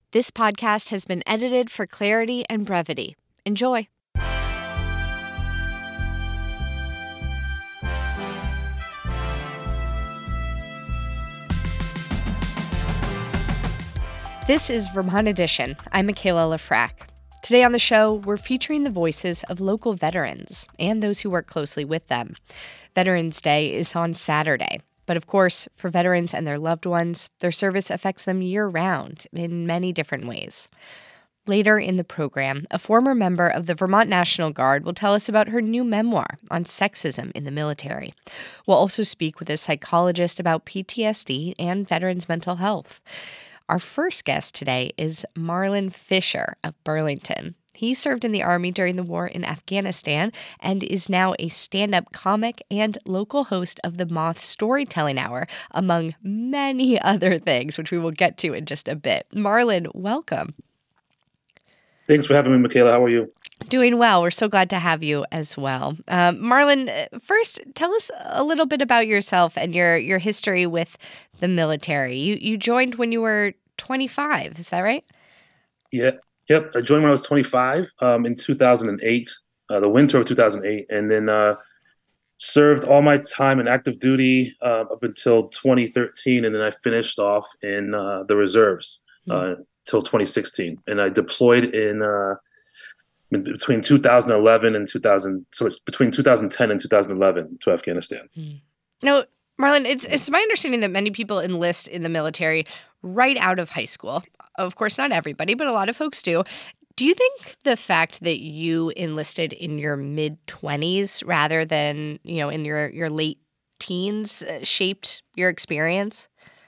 This podcast has been edited for clarity and brevity. Enjoy. This is Vermont Edition. I'm Michaela Lafrac. Today on the show, we're featuring the voices of local veterans and those who work closely with them. Veterans Day is on Saturday. But of course, for veterans and their loved ones, their service affects them year-round in many different ways. Later in the program, a former member of the Vermont National Guard will tell us about her new memoir on sexism in the military. We'll also speak with a psychologist about PTSD and veterans' mental health. Our first guest today is Marlon Fisher of Burlington. He served in the Army during the war in Afghanistan and is now a stand-up comic and local host of the Moth Storytelling Hour, among many other things, which we will get to in just a bit. Marlon, welcome. Thanks for having me, Michaela. How are you? Doing well. We're so glad to have you as well. Marlon, first, tell us a little bit about yourself and your history with the military. You joined when you were 25, is that right? Yeah. Yep, I joined when I was 25 in 2008, the winter of 2008, and then served all my time in active duty up until 2013, and then I finished off in the reserves till 2016, and I deployed in between 2011 and 2000, so it's between 2010 and 2011 to Afghanistan. Now, Marlon, it's my understanding that many people enlist in the military right out of high school. Of course, not everybody, but a lot of folks do. Do you think the fact that you enlisted in your mid-20s rather than, in your late teens shaped your experience?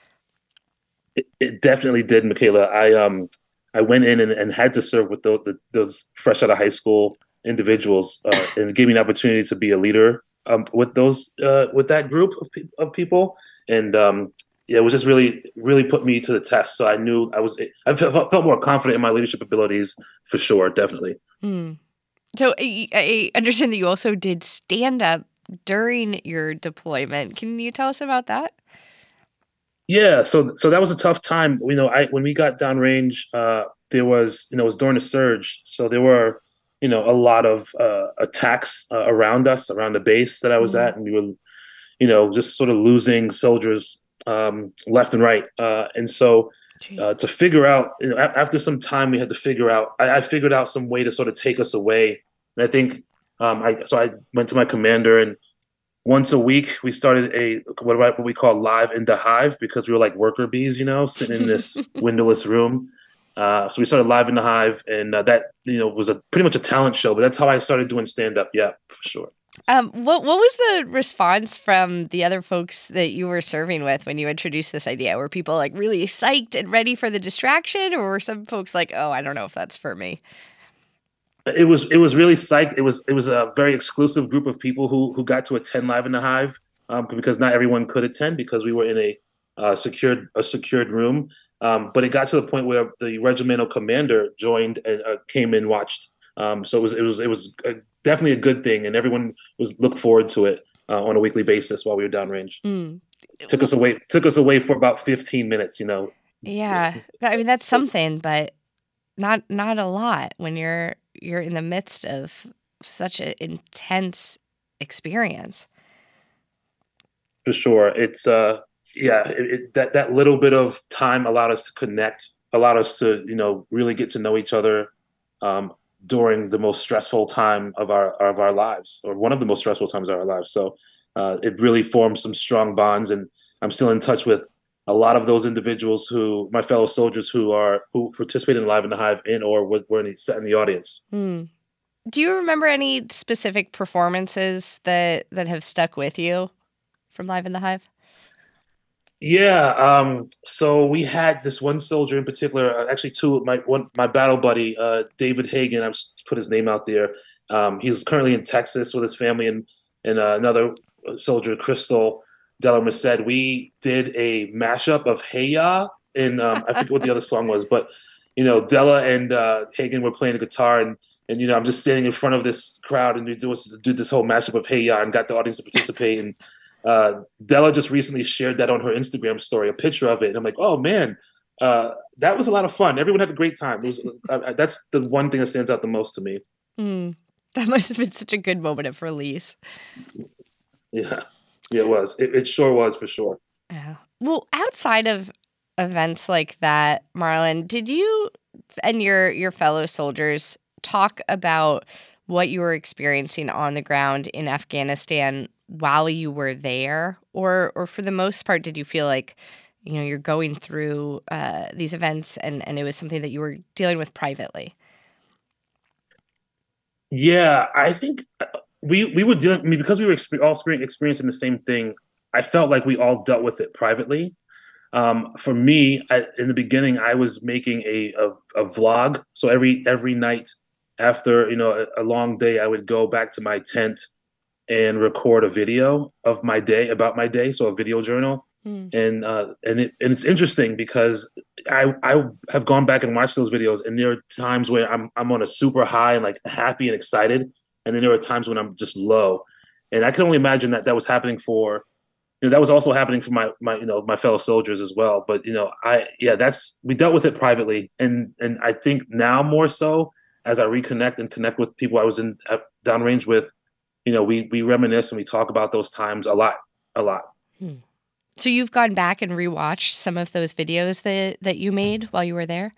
It definitely did, Michaela. I went in and had to serve with those fresh out of high school individuals, and it gave me an opportunity to be a leader with that group of people, and yeah, it was just really put me to the test. So I knew I felt more confident in my leadership abilities for sure, definitely. So I understand that you also did stand up during your deployment. Can you tell us about that? Yeah, so that was a tough time. When we got downrange, there was, it was during the surge, so there were, a lot of attacks around us, around the base that I was at, and we were, just sort of losing soldiers left and right. And so to figure out, after some time, we had to figure out, I figured out some way to sort of take us away. And I think, I went to my commander, and once a week we started what we call live in the hive, because we were like worker bees, sitting in this windowless room. So we started live in the hive, and that, was pretty much a talent show, but that's how I started doing stand up. Yeah, for sure. What was the response from the other folks that you were serving with when you introduced this idea? Were people like really psyched and ready for the distraction, or were some folks like, "Oh, I don't know if that's for me"? It was really psyched. It was a very exclusive group of people who got to attend Live in the Hive, because not everyone could attend because we were in a secured room. But it got to the point where the regimental commander joined and came and watched. So it was definitely a good thing, and everyone looked forward to it on a weekly basis while we were downrange. Took us away for about 15 minutes. Yeah, I mean that's something, but not a lot when you're in the midst of such an intense experience. For sure, it's that little bit of time allowed us to connect, allowed us to really get to know each other during the most stressful time of our lives, or one of the most stressful times of our lives. So it really formed some strong bonds, and I'm still in touch with a lot of those individuals my fellow soldiers who participated in Live in the Hive or were sat in the audience. Do you remember any specific performances that have stuck with you from Live in the Hive? Yeah. So we had this one soldier in particular, actually two, my battle buddy, David Hagan. I've put his name out there. He's currently in Texas with his family, and another soldier, Crystal Della Merced. We did a mashup of Hey Ya, and I forget what the other song was, but Della and Hagan were playing the guitar, and I'm just standing in front of this crowd, and we do this whole mashup of Hey Ya, and got the audience to participate. And Della just recently shared that on her Instagram story, a picture of it. And I'm like, oh man, that was a lot of fun. Everyone had a great time. That's the one thing that stands out the most to me. Mm, that must have been such a good moment of release. Yeah, yeah, it was. It sure was for sure. Yeah. Well, outside of events like that, Marlon, did you and your fellow soldiers talk about what you were experiencing on the ground in Afghanistan while you were there, or for the most part, did you feel like you're going through these events and it was something that you were dealing with privately? Yeah, I think we were dealing. I mean, because we were experiencing the same thing. I felt like we all dealt with it privately. For me, in the beginning, I was making a vlog. So every night after a long day, I would go back to my tent and record a video of my day about my day, so a video journal. Mm. And it's interesting because I have gone back and watched those videos, and there are times where I'm on a super high and like happy and excited, and then there are times when I'm just low, and I can only imagine that that was happening for that was also happening for my fellow soldiers as well. But that's we dealt with it privately, and I think now more so as I reconnect and connect with people I was in downrange with, we reminisce and we talk about those times a lot, a lot. Hmm. So you've gone back and rewatched some of those videos that you made while you were there?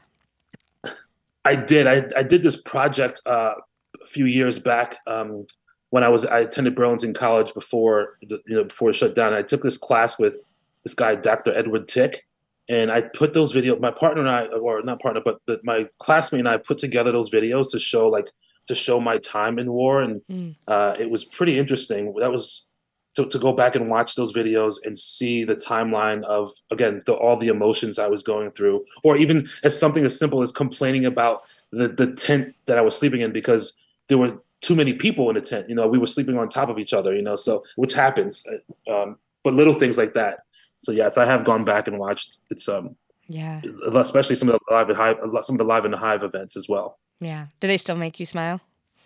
I did. I did this project a few years back when I attended Burlington College before it shut down. I took this class with this guy, Dr. Edward Tick, and I put those videos. My partner and I, or not partner, but my classmate and I put together those videos to show my time in war, and Mm. it was pretty interesting. That was to go back and watch those videos and see the timeline of again all the emotions I was going through, or even as something as simple as complaining about the tent that I was sleeping in because there were too many people in the tent. We were sleeping on top of each other. So which happens, but little things like that. So yes, I have gone back and watched. It's Yeah. especially some of the live in the hive events as well. Yeah. Do they still make you smile?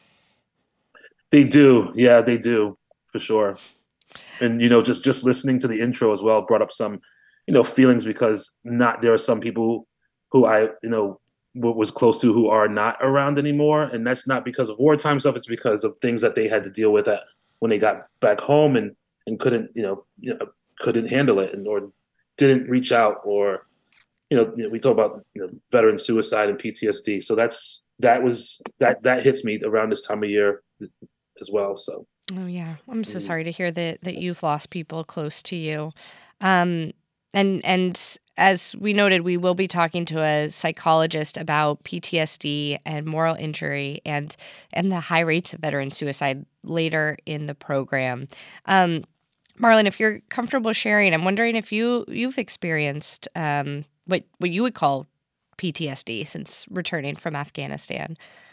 They do, yeah, they do for sure. And just listening to the intro as well brought up some feelings because not there are some people who I was close to who are not around anymore, and that's not because of wartime stuff. It's because of things that they had to deal with when they got back home and couldn't couldn't handle it, or didn't reach out, or we talk about veteran suicide and PTSD. So that hits me around this time of year as well. So Oh, yeah. I'm so mm, sorry to hear that you've lost people close to you. Um, and as we noted, we will be talking to a psychologist about PTSD and moral injury and the high rates of veteran suicide later in the program. Um, Marlon, if you're comfortable sharing, I'm wondering if you've experienced what you would call PTSD since returning from Afghanistan.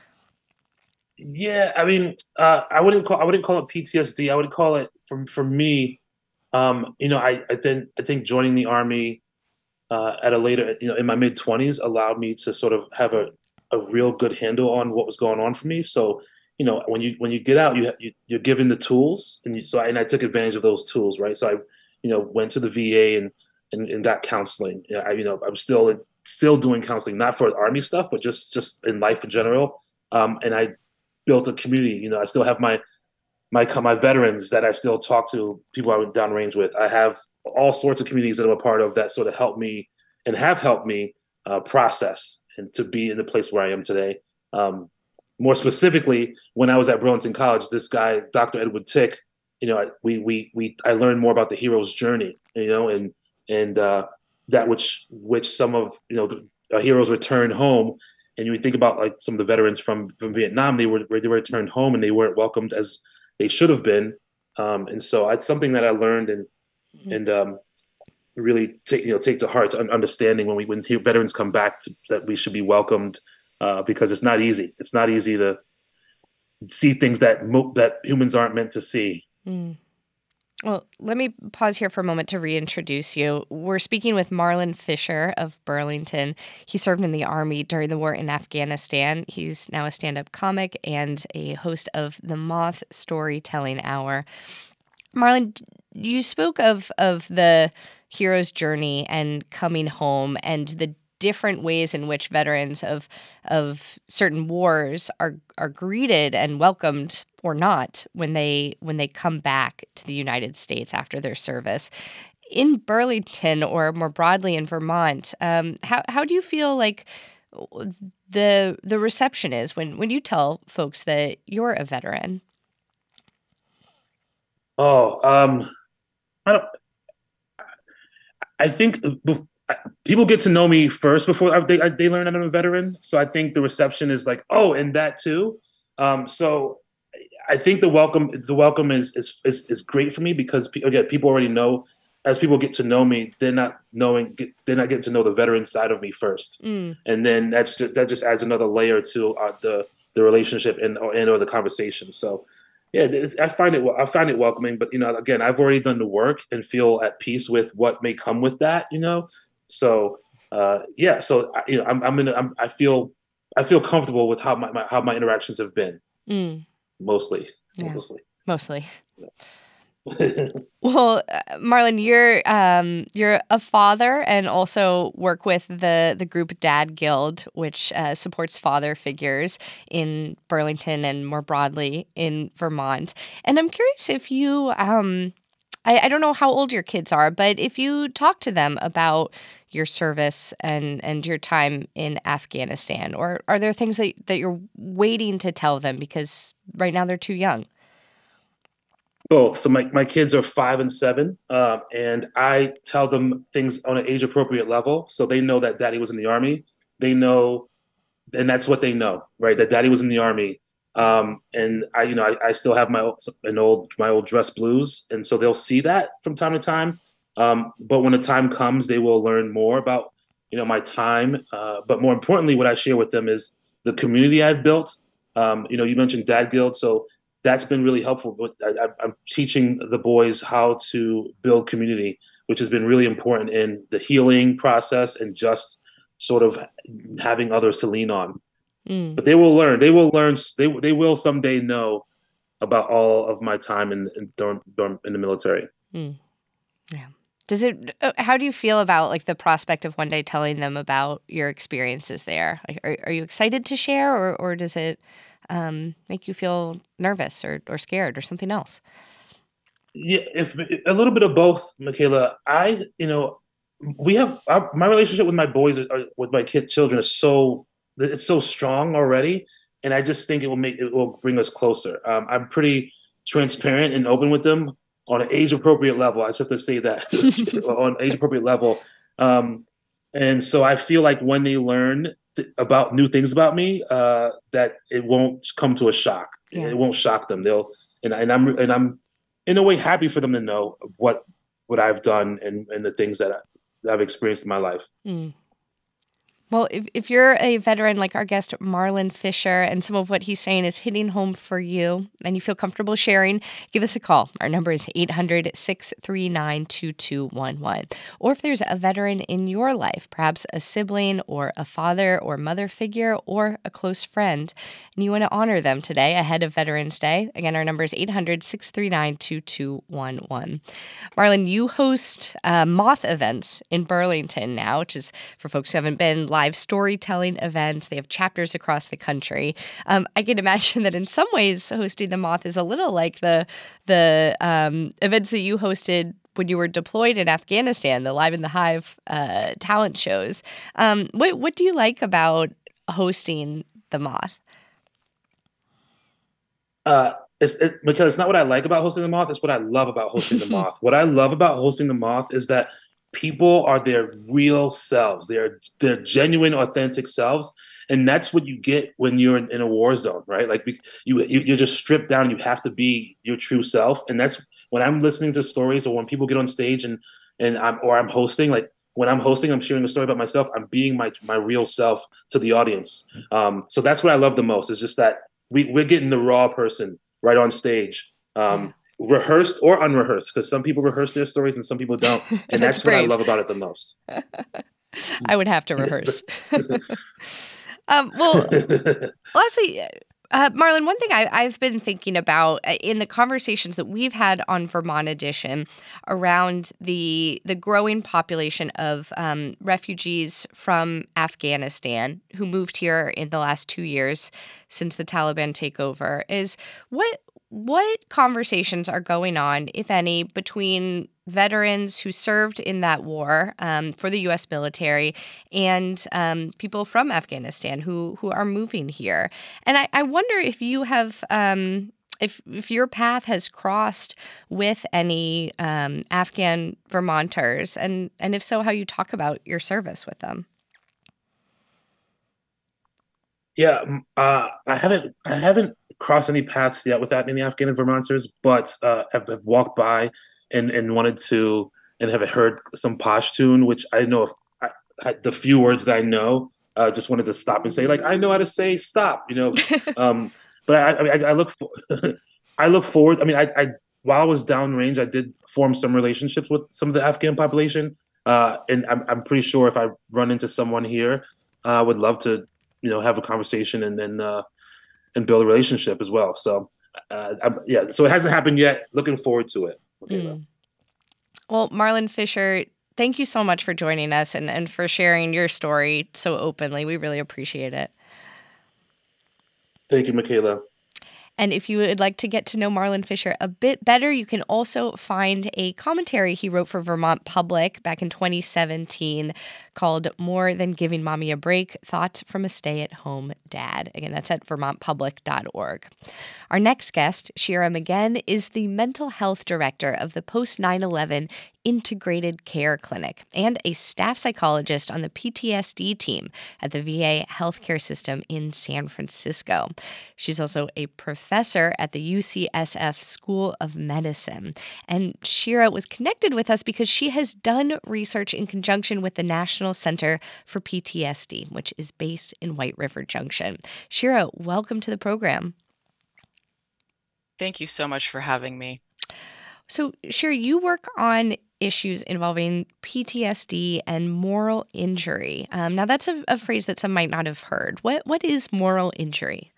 yeah, I mean, I wouldn't call it PTSD. I would call it for me. I think joining the army at a later, in my mid 20s, allowed me to sort of have a real good handle on what was going on for me. So, when you get out, you're given the tools, and I took advantage of those tools, right? So I, went to the VA and got counseling. I'm still doing counseling, not for army stuff, but just in life in general. And I built a community. I still have my veterans that I still talk to, people I went downrange with. I have all sorts of communities that I'm a part of that sort of help me and have helped me process and to be in the place where I am today. Um, More specifically, when I was at Burlington College, this guy, Dr. Edward Tick, I learned more about the hero's journey, and that which some of heroes return home, and you think about like some of the veterans from Vietnam, they were returned home and they weren't welcomed as they should have been, and so it's something that I learned Mhm. and really take to heart, understanding when veterans come back that we should be welcomed because it's not easy. It's not easy to see things that humans aren't meant to see. Mm. Well, let me pause here for a moment to reintroduce you. We're speaking with Marlon Fisher of Burlington. He served in the Army during the war in Afghanistan. He's now a stand up comic and a host of the Moth Storytelling Hour. Marlon, you spoke of the hero's journey and coming home and different ways in which veterans of certain wars are greeted and welcomed or not when they come back to the United States after their service. In Burlington or more broadly in Vermont, how do you feel like the reception is when you tell folks that you're a veteran? Oh, I don't. I think people get to know me first before they learn that I'm a veteran. So I think the reception is like, oh, and that too. So I think the welcome is great for me because again, people already know. As people get to know me, they're not getting to know the veteran side of me first, Mm, and then that just adds another layer to the relationship and or the conversation. So yeah, I find it welcoming, but again, I've already done the work and feel at peace with what may come with that. So yeah, so I feel comfortable with how my interactions have been mm, mostly, yeah, mostly. mostly. Well, Marlon, you're a father and also work with the group Dad Guild, which supports father figures in Burlington and more broadly in Vermont. And I'm curious if you, I don't know how old your kids are, but if you talk to them about your service and your time in Afghanistan, or are there things that you're waiting to tell them because right now they're too young? Both. So my kids are 5 and 7, and I tell them things on an age appropriate level, so they know that Daddy was in the army. They know, and that's what they know, right? That Daddy was in the army, and I still have my old dress blues, and so they'll see that from time to time. But when the time comes, they will learn more about my time. But more importantly, what I share with them is the community I've built. You mentioned Dad Guild, so that's been really helpful. But I'm teaching the boys how to build community, which has been really important in the healing process and just sort of having others to lean on. Mm, But they will learn. They will learn. They will someday know about all of my time in the military. mm. Yeah. Does it, how do you feel about like the prospect of one day telling them about your experiences there? Like, are you excited to share or does it make you feel nervous or scared or something else? Yeah, if a little bit of both, Michaela. We have my relationship with my boys, with my children, is it's so strong already, and I just think it will bring us closer. I'm pretty transparent and open with them on an age appropriate level. I just have to say that on age appropriate level, um, and so I feel like when they learn about new things about me, that it won't come to a shock. Yeah. It won't shock them. I'm in a way happy for them to know what I've done and the things that I've experienced in my life. Mm. Well, if you're a veteran like our guest, Marlon Fisher, and some of what he's saying is hitting home for you and you feel comfortable sharing, give us a call. Our number is 800-639-2211. Or if there's a veteran in your life, perhaps a sibling or a father or mother figure or a close friend, and you want to honor them today ahead of Veterans Day, again, our number is 800-639-2211. Marlon, you host Moth events in Burlington now, which is for folks who haven't been, live storytelling events. They have chapters across the country. I can imagine that in some ways, hosting the Moth is a little like the events that you hosted when you were deployed in Afghanistan, the Live in the Hive talent shows. What do you like about hosting the Moth? Because it's not what I like about hosting the Moth, it's what I love about hosting the Moth. What I love about hosting the Moth is that people are their real selves. They're their genuine, authentic selves. And that's what you get when you're in a war zone, right? Like you're just stripped down. You have to be your true self. And that's when I'm listening to stories or when people get on stage and I'm hosting, like when I'm hosting, I'm sharing a story about myself. I'm being my real self to the audience. So that's what I love the most. Is just that we're getting the raw person right on stage. Yeah. Rehearsed or unrehearsed, because some people rehearse their stories and some people don't. And That's that's what I brave. love about it the most. I would have to rehearse. Well, lastly, Marlon, one thing I've been thinking about in the conversations that we've had on Vermont Edition around the growing population of refugees from Afghanistan who moved here in the last 2 years since the Taliban takeover is what conversations are going on, if any, between veterans who served in that war for the U.S. military and people from Afghanistan who are moving here. And I wonder if you have if your path has crossed with any Afghan Vermonters, and if so, how you talk about your service with them. Yeah, I haven't crossed any paths yet with that many Afghan Vermonters, but have walked by and wanted to and have heard some Pashtun, which I know if the few words that I know, just wanted to stop and say like I know how to say stop, Um, but I look for, I look forward. I mean, I while I was downrange, I did form some relationships with some of the Afghan population, and I'm pretty sure if I run into someone here, I would love to have a conversation and build a relationship as well. So yeah, so it hasn't happened yet. Looking forward to it. Okay, Mm. Well, Marlon Fisher, thank you so much for joining us and for sharing your story so openly. We really appreciate it. thank you, Michaela. And if you would like to get to know Marlon Fisher a bit better, you can also find a commentary he wrote for Vermont Public back in 2017 called More Than Giving Mommy a Break, Thoughts from a Stay-at-Home Dad. Again, that's at vermontpublic.org. Our next guest, Shira McGinn, is the mental health director of the Post 9/11 Integrated Care Clinic and a staff psychologist on the PTSD team at the VA healthcare system in San Francisco. She's also a professor at the UCSF School of Medicine. And Shira was connected with us because she has done research in conjunction with the National Center for PTSD, which is based in White River Junction. Shira, welcome to the program. Thank you so much for having me. So, Shira, you work on issues involving PTSD and moral injury. Now, that's a phrase that some might not have heard. What is moral injury?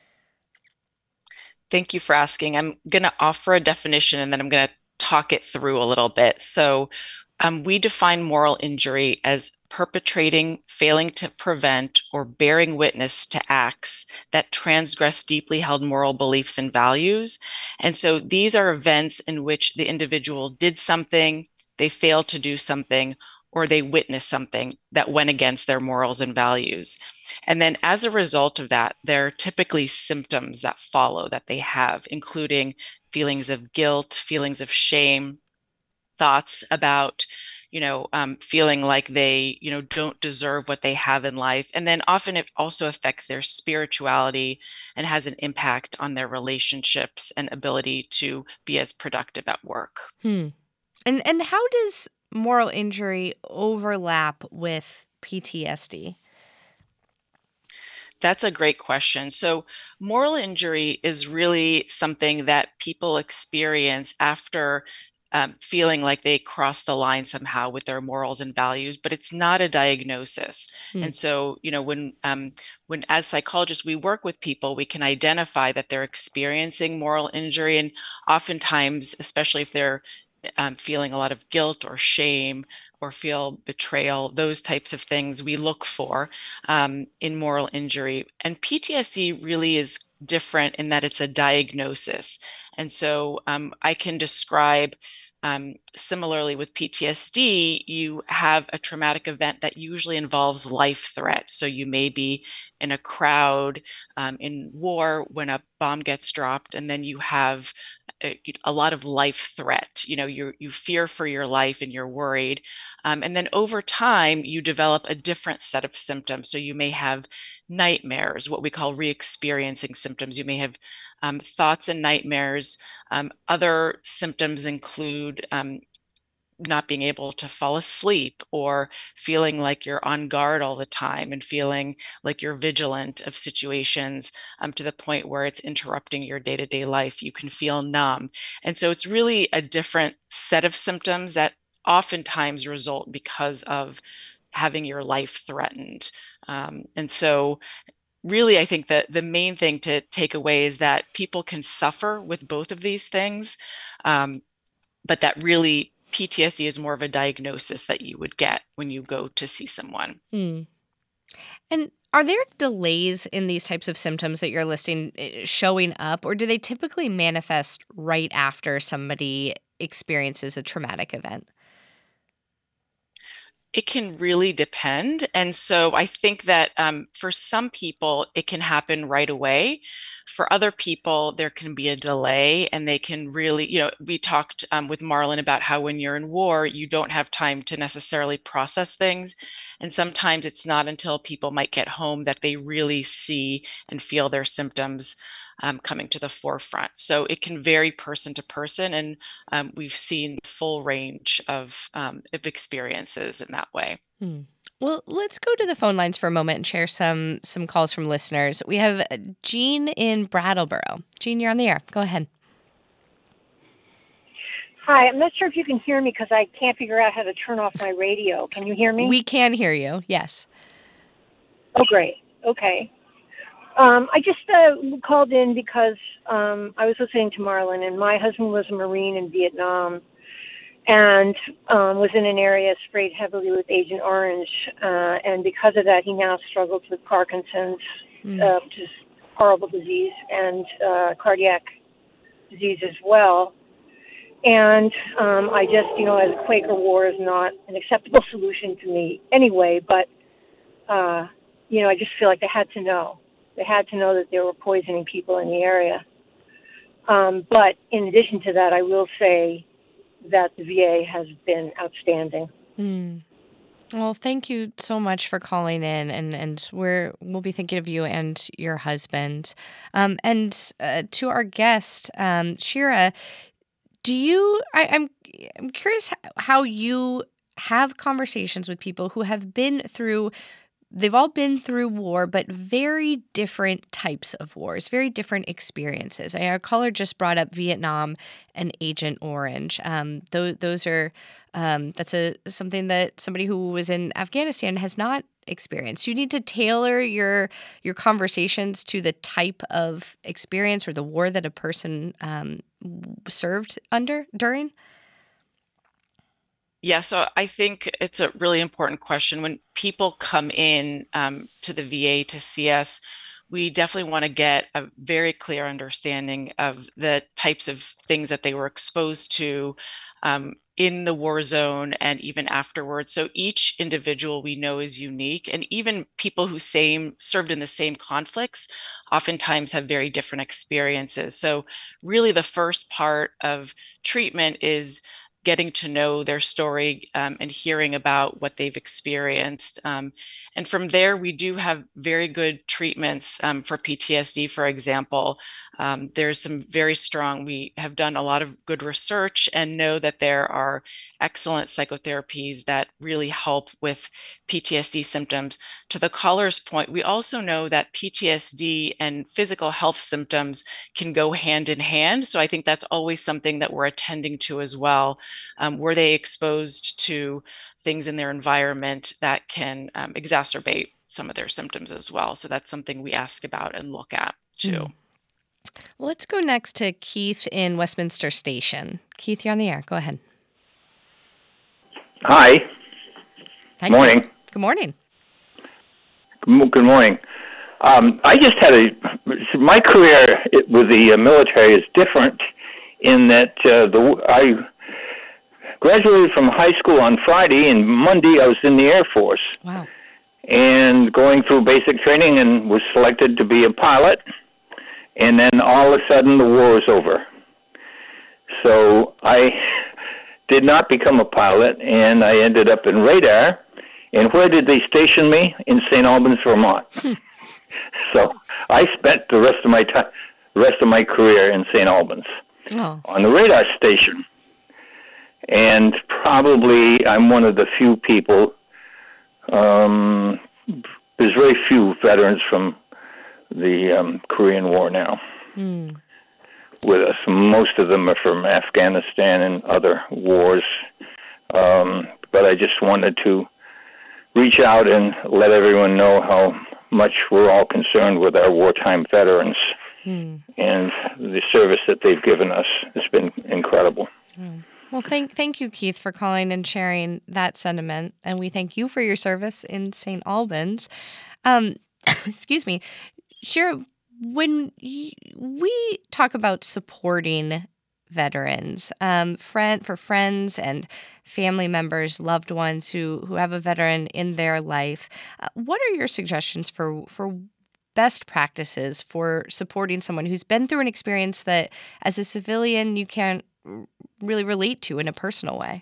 Thank you for asking. I'm going to offer a definition and then I'm going to talk it through a little bit. So, we define moral injury as perpetrating, failing to prevent, or bearing witness to acts that transgress deeply held moral beliefs and values. And so these are events in which the individual did something, they failed to do something, or they witnessed something that went against their morals and values. And then as a result of that, there are typically symptoms that follow that they have, including feelings of guilt, feelings of shame, thoughts about feeling like they don't deserve what they have in life. And then often it also affects their spirituality and has an impact on their relationships and ability to be as productive at work. And how does moral injury overlap with PTSD? That's a great question. So, moral injury is really something that people experience after feeling like they crossed the line somehow with their morals and values, but it's not a diagnosis. And so, when as psychologists we work with people, we can identify that they're experiencing moral injury, and oftentimes, especially if they're feeling a lot of guilt or shame or feel betrayal, those types of things we look for in moral injury. And PTSD really is different in that it's a diagnosis. And so I can describe similarly with PTSD, you have a traumatic event that usually involves life threat. So you may be in a crowd in war when a bomb gets dropped, and then you have a lot of life threat. You fear for your life and you're worried. And then over time, you develop a different set of symptoms. So you may have nightmares, what we call re-experiencing symptoms. You may have thoughts and nightmares. Other symptoms include not being able to fall asleep or feeling like you're on guard all the time and feeling like you're vigilant of situations to the point where it's interrupting your day-to-day life. You can feel numb. And so it's really a different set of symptoms that oftentimes result because of having your life threatened. And so really, I think that the main thing to take away is that people can suffer with both of these things, but that really PTSD is more of a diagnosis that you would get when you go to see someone. Hmm. And are there delays in these types of symptoms that you're listing showing up, or do they typically manifest right after somebody experiences a traumatic event? It can really depend. And so I think that for some people, it can happen right away. For other people, there can be a delay, and they can really, we talked with Marlon about how when you're in war, you don't have time to necessarily process things. And sometimes it's not until people might get home that they really see and feel their symptoms coming to the forefront. So it can vary person to person, and we've seen full range of experiences in that way. Well, let's go to the phone lines for a moment and share some calls from listeners. We have Jean in Brattleboro. Jean, you're on the air. Go ahead. Hi, I'm not sure if you can hear me because I can't figure out how to turn off my radio. Can you hear me? We can hear you, yes. Oh, great. Okay. I just called in because I was listening to Marlon, and my husband was a Marine in Vietnam and was in an area sprayed heavily with Agent Orange. And because of that, he now struggles with Parkinson's, which is a horrible disease, and cardiac disease as well. And I just, as a Quaker, war is not an acceptable solution to me anyway, but, I just feel like they had to know. They had to know that they were poisoning people in the area. But in addition to that, I will say that the VA has been outstanding. Well, thank you so much for calling in, and we'll be thinking of you and your husband. And to our guest, Shira, I'm curious how you have conversations with people who have they've all been through war, but very different types of wars, very different experiences. Our caller just brought up Vietnam and Agent Orange. Those are something that somebody who was in Afghanistan has not experienced. You need to tailor your conversations to the type of experience or the war that a person served during. Yeah, so I think it's a really important question. When people come in to the VA to see us, we definitely want to get a very clear understanding of the types of things that they were exposed to in the war zone and even afterwards. So each individual we know is unique, and even people who served in the same conflicts oftentimes have very different experiences. So really the first part of treatment is getting to know their story and hearing about what they've experienced. And from there, we do have very good treatments for PTSD, for example. There's some very strong, we have done a lot of good research and know that there are excellent psychotherapies that really help with PTSD symptoms. To the caller's point, we also know that PTSD and physical health symptoms can go hand in hand. So I think that's always something that we're attending to as well. Were they exposed to things in their environment that can exacerbate some of their symptoms as well? So that's something we ask about and look at too. Well, let's go next to Keith in Westminster Station. Keith, you're on the air. Go ahead. Hi. Morning. Keith. Good morning. Good morning. I just had my career with the military is different in that I graduated from high school on Friday, and Monday I was in the Air Force. Wow. And going through basic training and was selected to be a pilot. And then all of a sudden the war was over. So I did not become a pilot, and I ended up in radar. And where did they station me? In St. Albans, Vermont. So I spent the rest of my career in St. Albans on the radar station. And probably I'm one of the few people. There's very few veterans from the Korean War now with us. Most of them are from Afghanistan and other wars. But I just wanted to reach out and let everyone know how much we're all concerned with our wartime veterans. And the service that they've given us has been incredible. Well, thank you, Keith, for calling and sharing that sentiment. And we thank you for your service in St. Albans. Excuse me. Shira, when we talk about supporting veterans, for friends and family members, loved ones who have a veteran in their life, what are your suggestions for best practices for supporting someone who's been through an experience that, as a civilian, you can't really relate to in a personal way?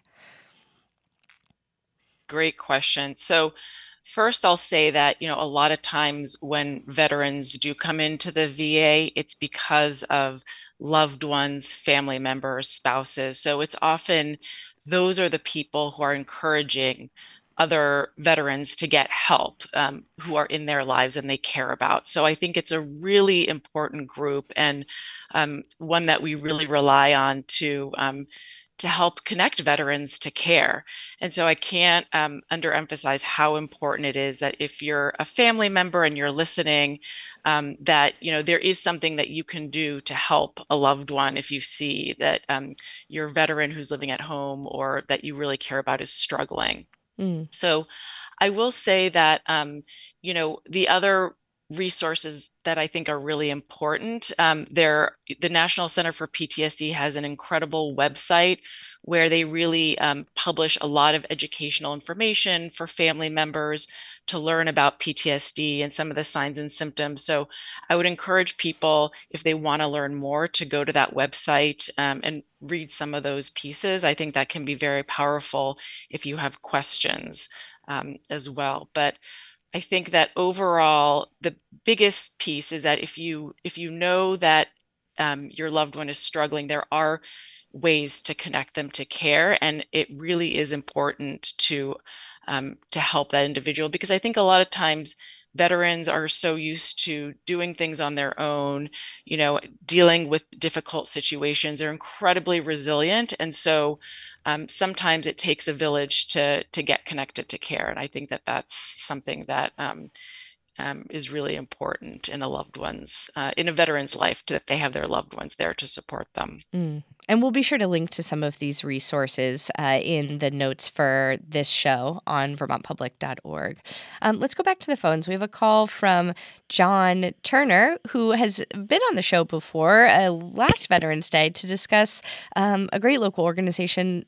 Great question. So first, I'll say that, a lot of times when veterans do come into the VA, it's because of loved ones, family members, spouses. So it's often those are the people who are encouraging other veterans to get help, who are in their lives and they care about. So I think it's a really important group, and one that we really rely on to help connect veterans to care. And so I can't underemphasize how important it is that if you're a family member and you're listening, that there is something that you can do to help a loved one if you see that your veteran who's living at home or that you really care about is struggling. So I will say that the other resources that I think are really important, the National Center for PTSD has an incredible website where they really publish a lot of educational information for family members to learn about PTSD and some of the signs and symptoms. So I would encourage people, if they want to learn more, to go to that website and read some of those pieces. I think that can be very powerful if you have questions as well. But I think that overall, the biggest piece is that if you know that your loved one is struggling, there are ways to connect them to care, and it really is important to help that individual, because I think a lot of times veterans are so used to doing things on their own, dealing with difficult situations. They're incredibly resilient, and so sometimes it takes a village to get connected to care. And I think that that's something that is really important in in a veteran's life, that they have their loved ones there to support them. And we'll be sure to link to some of these resources in the notes for this show on vermontpublic.org. Let's go back to the phones. We have a call from John Turner, who has been on the show before last Veterans Day to discuss a great local organization,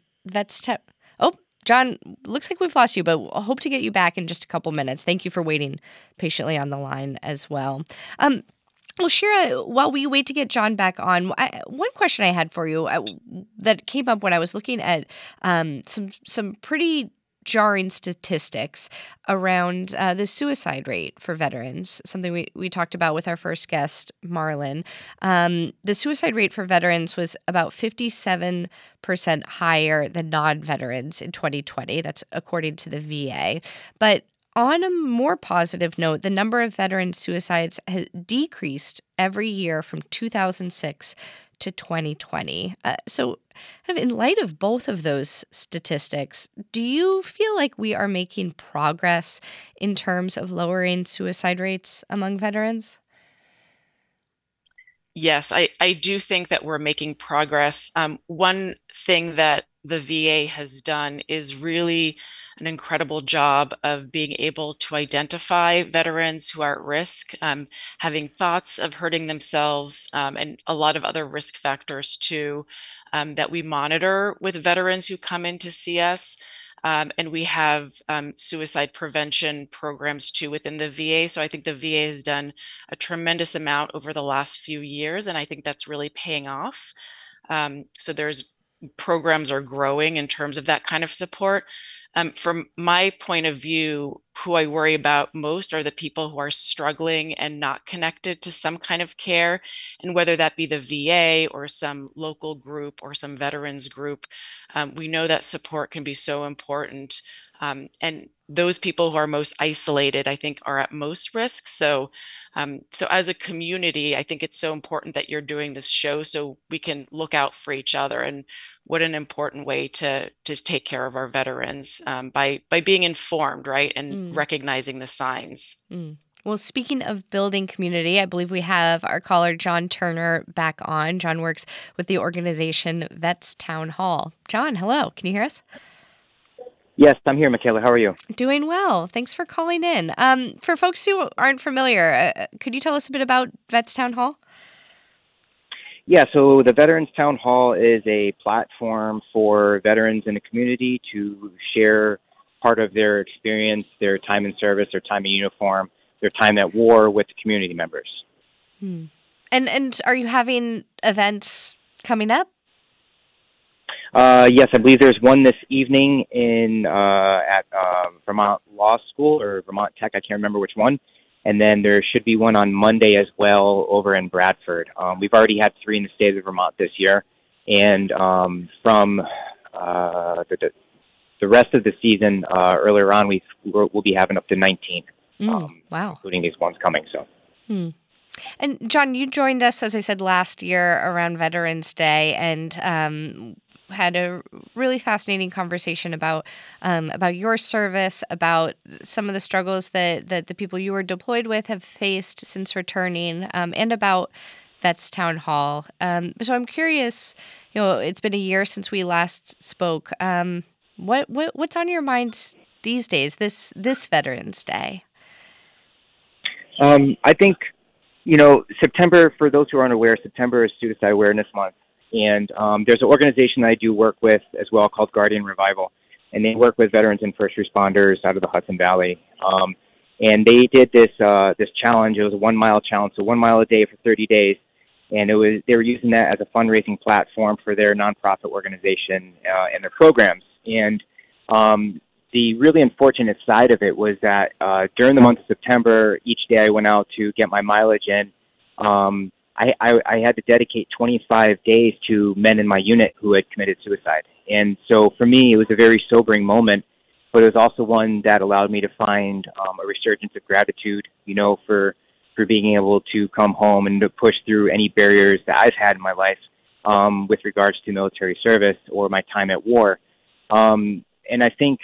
John, looks like we've lost you, but I hope to get you back in just a couple minutes. Thank you for waiting patiently on the line as well. Well, Shira, while we wait to get John back on, one question I had for you that came up when I was looking at some pretty jarring statistics around the suicide rate for veterans, something we talked about with our first guest, Marlon. The suicide rate for veterans was about 57% higher than non-veterans in 2020. That's according to the VA. But on a more positive note, the number of veteran suicides has decreased every year from 2006 to 2020. So kind of in light of both of those statistics, do you feel like we are making progress in terms of lowering suicide rates among veterans? Yes, I do think that we're making progress. One thing that the VA has done is really an incredible job of being able to identify veterans who are at risk, having thoughts of hurting themselves, and a lot of other risk factors too, that we monitor with veterans who come in to see us. And we have suicide prevention programs too within the VA. So I think the VA has done a tremendous amount over the last few years, and I think that's really paying off. So programs are growing in terms of that kind of support. From my point of view, who I worry about most are the people who are struggling and not connected to some kind of care, and whether that be the VA or some local group or some veterans group, we know that support can be so important. And those people who are most isolated, I think, are at most risk. So as a community, I think it's so important that you're doing this show so we can look out for each other. And what an important way to take care of our veterans by being informed, right, and recognizing the signs. Well, speaking of building community, I believe we have our caller, John Turner, back on. John works with the organization Vets Town Hall. John, hello. Can you hear us? Yes, I'm here, Michaela. How are you? Doing well. Thanks for calling in. For folks who aren't familiar, could you tell us a bit about Vets Town Hall? Yeah, so the Veterans Town Hall is a platform for veterans in the community to share part of their experience, their time in service, their time in uniform, their time at war with the community members. And are you having events coming up? Yes, I believe there's one this evening at Vermont Law School or Vermont Tech. I can't remember which one. And then there should be one on Monday as well over in Bradford. We've already had 3 in the state of Vermont this year. And from the rest of the season, earlier on, we'll be having up to 19. Wow. Including these ones coming. So. And John, you joined us, as I said, last year around Veterans Day, and had a really fascinating conversation about your service, about some of the struggles that the people you were deployed with have faced since returning, and about Vets Town Hall. So I'm curious, it's been a year since we last spoke. What's on your mind these days, this Veterans Day? I think, September, for those who aren't aware, September is Suicide Awareness Month. And there's an organization that I do work with as well called Guardian Revival. And they work with veterans and first responders out of the Hudson Valley. And they did this challenge. It was a 1 mile challenge, so 1 mile a day for 30 days. And they were using that as a fundraising platform for their nonprofit organization and their programs. And the really unfortunate side of it was that during the month of September, each day I went out to get my mileage in. I had to dedicate 25 days to men in my unit who had committed suicide. And so for me, it was a very sobering moment, but it was also one that allowed me to find a resurgence of gratitude, for being able to come home and to push through any barriers that I've had in my life with regards to military service or my time at war. And I think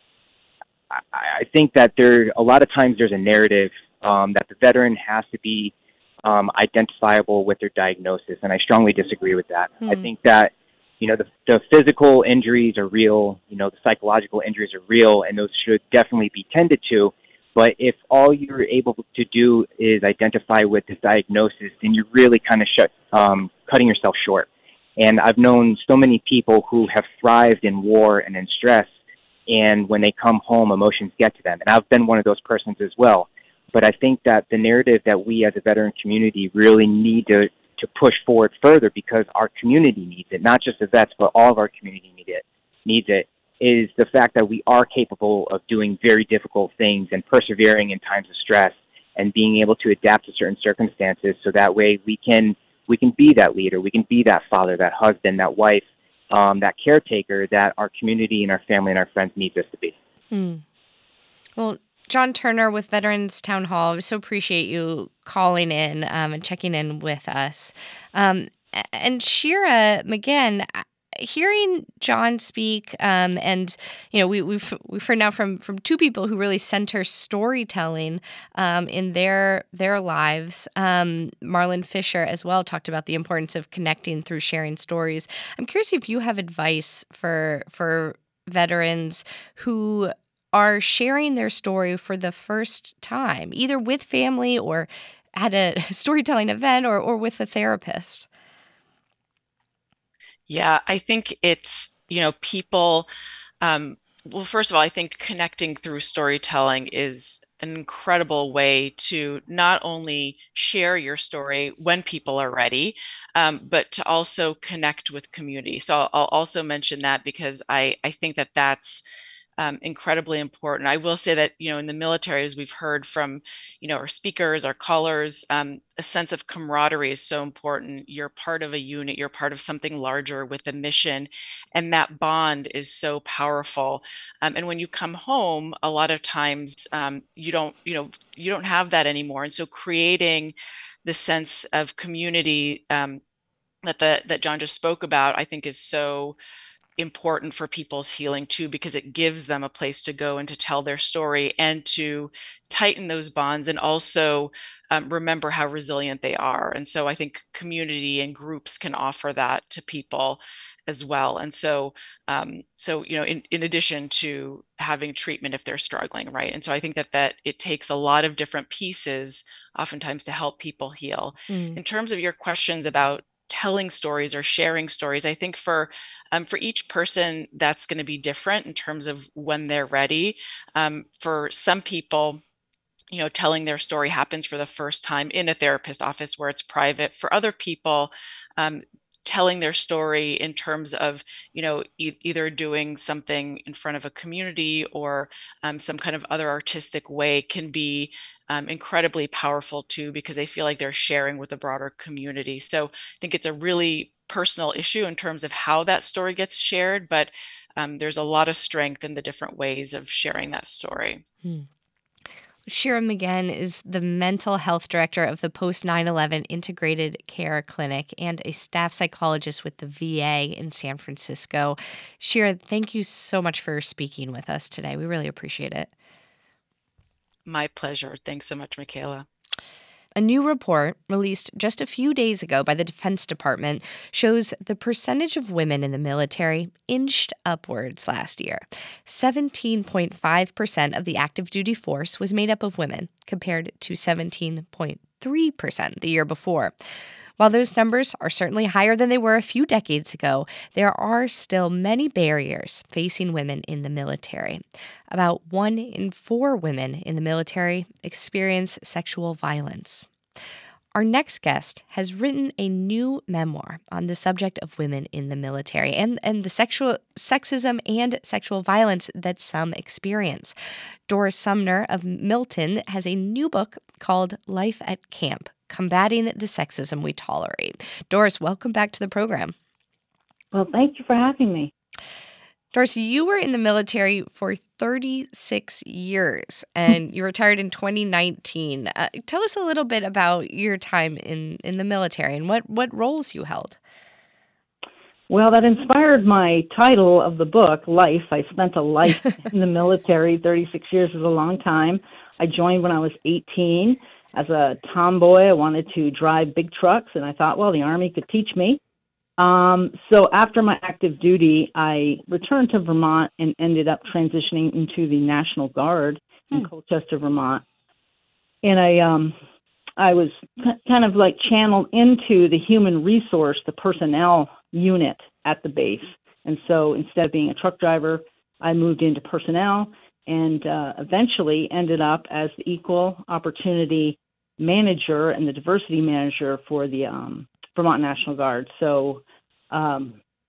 that a lot of times there's a narrative that the veteran has to be identifiable with their diagnosis, and I strongly disagree with that. I think that the physical injuries are real, the psychological injuries are real, and those should definitely be tended to. But if all you're able to do is identify with this diagnosis, then you're really kind of cutting yourself short. And I've known so many people who have thrived in war and in stress, and when they come home, emotions get to them. And I've been one of those persons as well. But I think that the narrative that we as a veteran community really need to push forward further, because our community needs it, not just the vets, but all of our community needs it, is the fact that we are capable of doing very difficult things and persevering in times of stress and being able to adapt to certain circumstances, so that way we can be that leader, we can be that father, that husband, that wife, that caretaker that our community and our family and our friends needs us to be. Well, John Turner with Veterans Town Hall, I so appreciate you calling in and checking in with us. And Shira McGinn, hearing John speak, and we've heard now from 2 people who really center storytelling in their lives. Marlon Fisher as well talked about the importance of connecting through sharing stories. I'm curious if you have advice for veterans who are sharing their story for the first time, either with family or at a storytelling event or with a therapist. Yeah, I think it's, people, well, first of all, I think connecting through storytelling is an incredible way to not only share your story when people are ready, but to also connect with community. So I'll also mention that, because I think that that's incredibly important. I will say that, in the military, as we've heard from, our speakers, our callers, a sense of camaraderie is so important. You're part of a unit, you're part of something larger with a mission, and that bond is so powerful. And when you come home, a lot of times you don't have that anymore. And so creating the sense of community that John just spoke about, I think is so important for people's healing too, because it gives them a place to go and to tell their story and to tighten those bonds, and also remember how resilient they are. And so I think community and groups can offer that to people as well. And so, in addition to having treatment if they're struggling, right? And so I think that it takes a lot of different pieces oftentimes to help people heal. In terms of your questions about telling stories or sharing stories, I think for each person that's going to be different in terms of when they're ready. For some people, telling their story happens for the first time in a therapist office where it's private. For other people, telling their story in terms of, either doing something in front of a community or some kind of other artistic way can be incredibly powerful too, because they feel like they're sharing with a broader community. So I think it's a really personal issue in terms of how that story gets shared, but there's a lot of strength in the different ways of sharing that story. Shira McGinn is the mental health director of the Post 9/11 Integrated Care Clinic and a staff psychologist with the VA in San Francisco. Shira, thank you so much for speaking with us today. We really appreciate it. My pleasure. Thanks so much, Michaela. A new report released just a few days ago by the Defense Department shows the percentage of women in the military inched upwards last year. 17.5% of the active duty force was made up of women, compared to 17.3% the year before. While those numbers are certainly higher than they were a few decades ago, there are still many barriers facing women in the military. About 1 in 4 women in the military experience sexual violence. Our next guest has written a new memoir on the subject of women in the military and the sexism and sexual violence that some experience. Doris Sumner of Milton has a new book called Life at Camp: Combating the Sexism We Tolerate. Doris, welcome back to the program. Well, thank you for having me. Doris, you were in the military for 36 years and you retired in 2019. Tell us a little bit about your time in the military and what roles you held. Well, that inspired my title of the book, Life. I spent a life in the military. 36 years is a long time. I joined when I was 18. As a tomboy, I wanted to drive big trucks, and I thought, well, the Army could teach me. So after my active duty, I returned to Vermont and ended up transitioning into the National Guard in Colchester, Vermont. And I was kind of like channeled into the human resource, the personnel unit at the base. And so instead of being a truck driver, I moved into personnel and eventually ended up as the equal opportunity manager and the diversity manager for the Vermont National Guard. So, a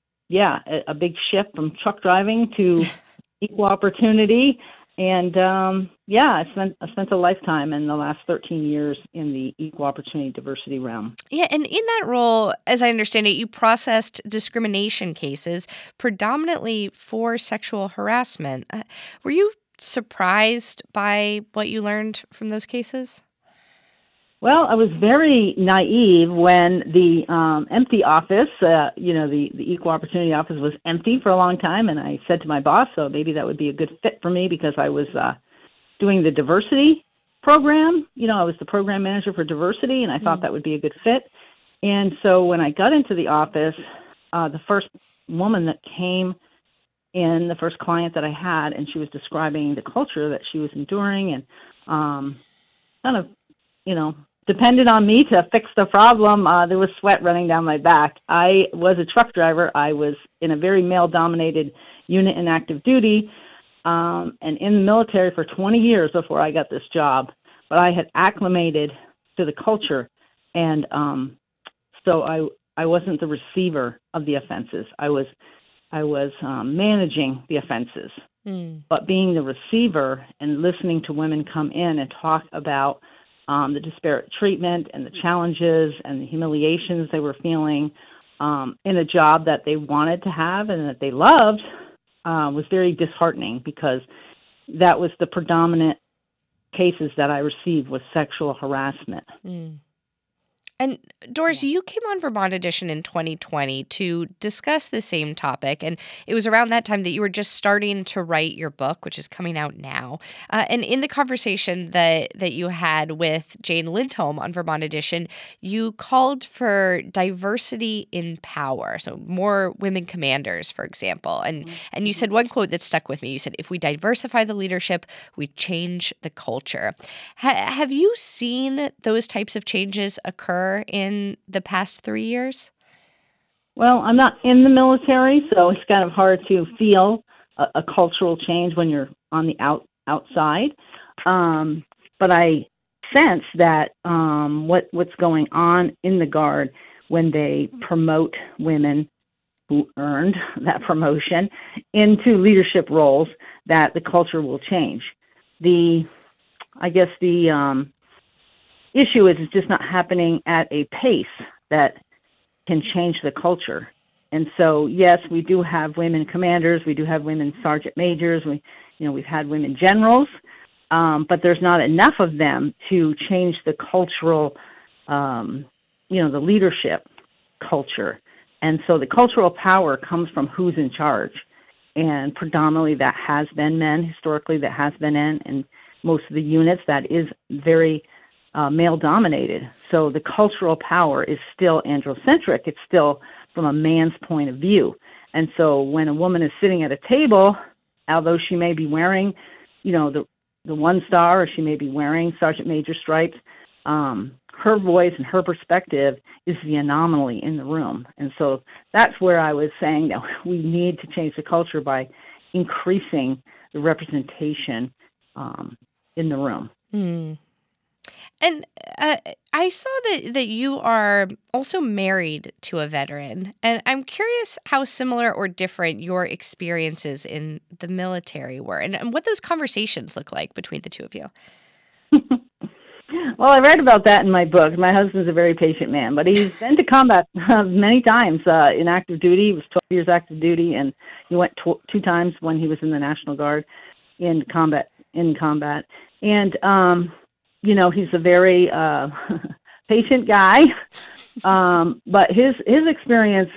big shift from truck driving to equal opportunity. And, I spent a lifetime in the last 13 years in the equal opportunity diversity realm. Yeah, and in that role, as I understand it, you processed discrimination cases predominantly for sexual harassment. Were you surprised by what you learned from those cases? Well, I was very naive when the empty office, the equal opportunity office was empty for a long time, and I said to my boss, so maybe that would be a good fit for me because I was doing the diversity program. I was the program manager for diversity, and I thought that would be a good fit. And so when I got into the office, the first woman that came in, the first client that I had, and she was describing the culture that she was enduring and depended on me to fix the problem. There was sweat running down my back. I was a truck driver. I was in a very male-dominated unit in active duty and in the military for 20 years before I got this job. But I had acclimated to the culture, and so I wasn't the receiver of the offenses. I was managing the offenses. But being the receiver and listening to women come in and talk about the disparate treatment and the challenges and the humiliations they were feeling in a job that they wanted to have and that they loved was very disheartening because that was the predominant cases that I received was sexual harassment. And Doris, you came on Vermont Edition in 2020 to discuss the same topic. And it was around that time that you were just starting to write your book, which is coming out now. And in the conversation that you had with Jane Lindholm on Vermont Edition, you called for diversity in power. So more women commanders, for example. And you said one quote that stuck with me. You said, if we diversify the leadership, we change the culture. Have you seen those types of changes occur in the past 3 years? Well, I'm not in the military, so it's kind of hard to feel a cultural change when you're on the outside. But I sense that what's going on in the Guard when they promote women who earned that promotion into leadership roles, that the culture will change. The issue is it's just not happening at a pace that can change the culture. And so, yes, we do have women commanders, we do have women sergeant majors, we've had women generals, but there's not enough of them to change the cultural, the leadership culture. And so the cultural power comes from who's in charge. And predominantly that has been men, historically that has been men, and most of the units that is very male-dominated. So the cultural power is still androcentric. It's still from a man's point of view. And so when a woman is sitting at a table, although she may be wearing, the 1-star, or she may be wearing sergeant major stripes, her voice and her perspective is the anomaly in the room. And so that's where I was saying that we need to change the culture by increasing the representation in the room. Mm. And I saw that you are also married to a veteran, and I'm curious how similar or different your experiences in the military were, and what those conversations look like between the two of you. Well, I read about that in my book. My husband's a very patient man, but he's been to combat many times in active duty. He was 12 years active duty, and he went 2 times when he was in the National Guard in combat. And he's a very patient guy, but his experience,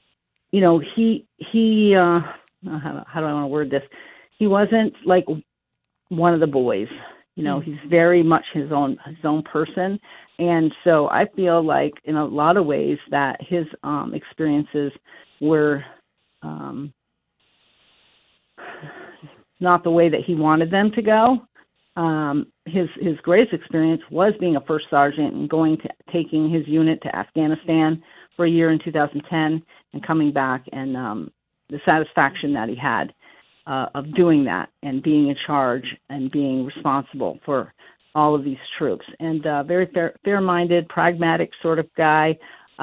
he how do I want to word this? He wasn't like one of the boys. He's very much his own person, and so I feel like in a lot of ways that his experiences were not the way that he wanted them to go. His greatest experience was being a first sergeant and taking his unit to Afghanistan for a year in 2010 and coming back, and the satisfaction that he had of doing that and being in charge and being responsible for all of these troops. And very fair-minded, pragmatic sort of guy.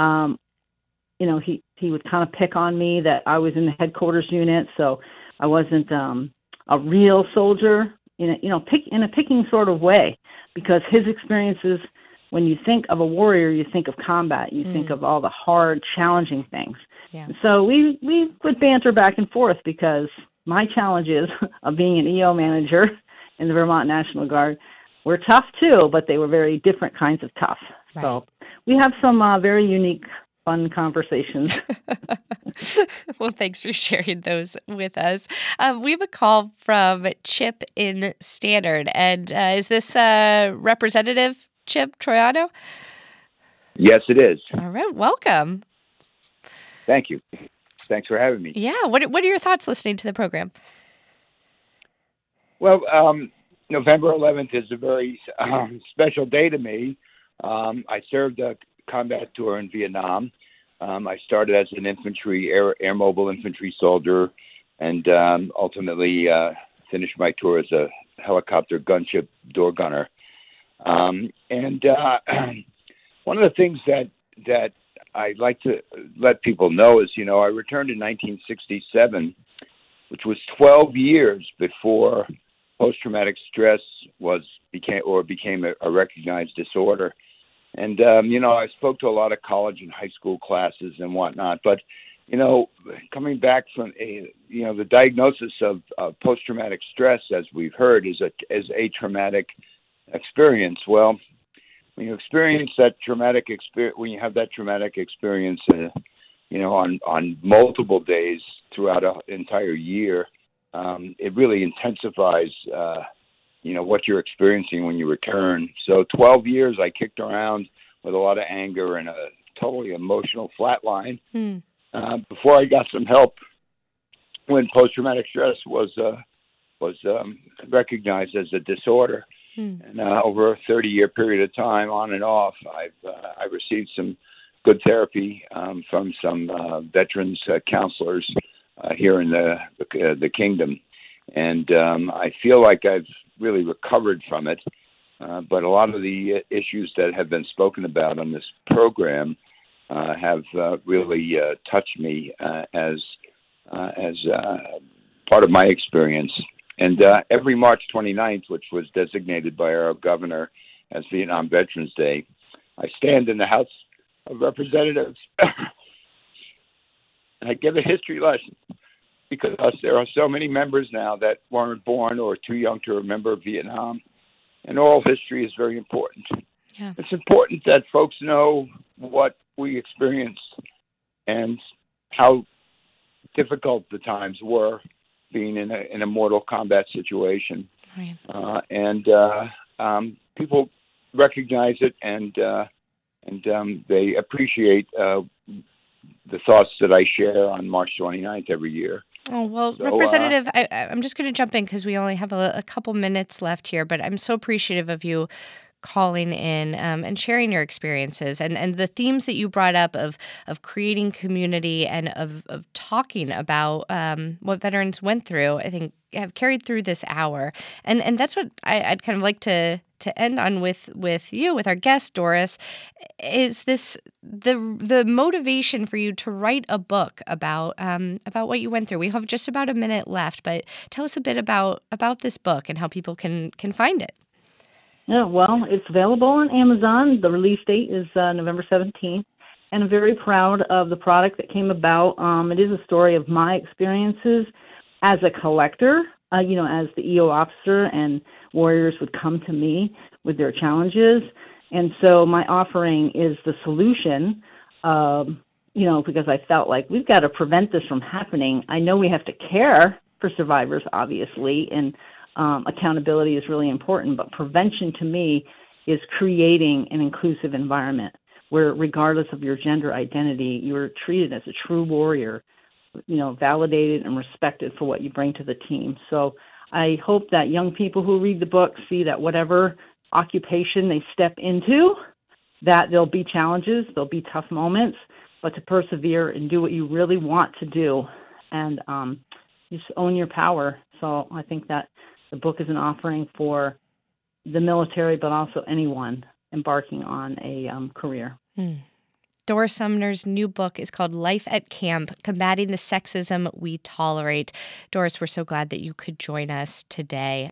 He would kind of pick on me that I was in the headquarters unit, so I wasn't a real soldier in a picking sort of way, because his experiences, when you think of a warrior, you think of combat, you think of all the hard, challenging things. Yeah. So we would banter back and forth, because my challenges of being an EO manager in the Vermont National Guard were tough too, but they were very different kinds of tough. Right. So we have some very unique, fun conversations. Well, thanks for sharing those with us. We have a call from Chip in Stannard. And is this Representative Chip Troiano? Yes, it is. All right. Welcome. Thank you. Thanks for having me. Yeah. What are your thoughts listening to the program? Well, November 11th is a very special day to me. I served a combat tour in Vietnam. I started as an air mobile infantry soldier, and ultimately finished my tour as a helicopter gunship door gunner. And one of the things that I like to let people know is, I returned in 1967, which was 12 years before post-traumatic stress became a recognized disorder. And, I spoke to a lot of college and high school classes and whatnot, but, coming back from the diagnosis of post-traumatic stress, as we've heard, is a traumatic experience. Well, when you experience that traumatic experience, when you have that traumatic experience, on multiple days throughout an entire year, it really intensifies, what you're experiencing when you return. So 12 years I kicked around with a lot of anger and a totally emotional flatline before I got some help when post-traumatic stress was recognized as a disorder. And over a 30-year period of time, on and off, I received some good therapy from some veterans counselors here in the kingdom, and I feel like I've really recovered from it. But a lot of the issues that have been spoken about on this program have really touched me as part of my experience. And every March 29th, which was designated by our governor as Vietnam Veterans Day, I stand in the House of Representatives and I give a history lesson, because there are so many members now that weren't born or too young to remember Vietnam. And oral history is very important. Yeah. It's important that folks know what we experienced and how difficult the times were being in a mortal combat situation. Right. People recognize it and they appreciate the thoughts that I share on March 29th every year. Oh, well, so, Representative, I'm just going to jump in because we only have a couple minutes left here, but I'm so appreciative of you calling in and sharing your experiences and the themes that you brought up of creating community and of talking about what veterans went through, I think have carried through this hour. And that's what I'd kind of like to end on with you, with our guest, Doris, is this the motivation for you to write a book about what you went through. We have just about a minute left, but tell us a bit about this book and how people can find it. Yeah, well, it's available on Amazon. The release date is November 17th, and I'm very proud of the product that came about. It is a story of my experiences as a collector, as the EO officer, and warriors would come to me with their challenges. And so my offering is the solution, because I felt like we've got to prevent this from happening. I know we have to care for survivors, obviously, and accountability is really important, but prevention to me is creating an inclusive environment where, regardless of your gender identity, you're treated as a true warrior, validated and respected for what you bring to the team. So I hope that young people who read the book see that whatever occupation they step into, that there'll be challenges, there'll be tough moments, but to persevere and do what you really want to do and just own your power. So I think that the book is an offering for the military, but also anyone embarking on a career. Doris Sumner's new book is called Life at Camp, Combating the Sexism We Tolerate. Doris, we're so glad that you could join us today.